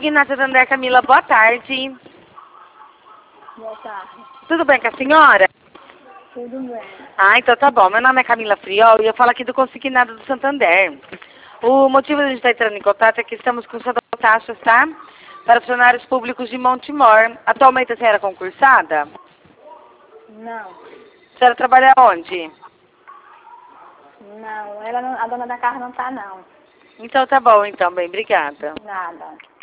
Consignado Santander, Camila, boa tarde. Boa tarde. Tudo bem com a senhora? Tudo bem. Ah, então tá bom. Meu nome é Camila Friol e eu falo aqui do Consignado do Santander. O motivo de a gente estar entrando em contato é que estamos com taxas, tá? Para funcionários públicos de Montemor. Atualmente a senhora é concursada? Não. A senhora trabalha onde? Não, ela não, a dona da casa não tá, não. Então tá bom, então, bem, obrigada. Nada.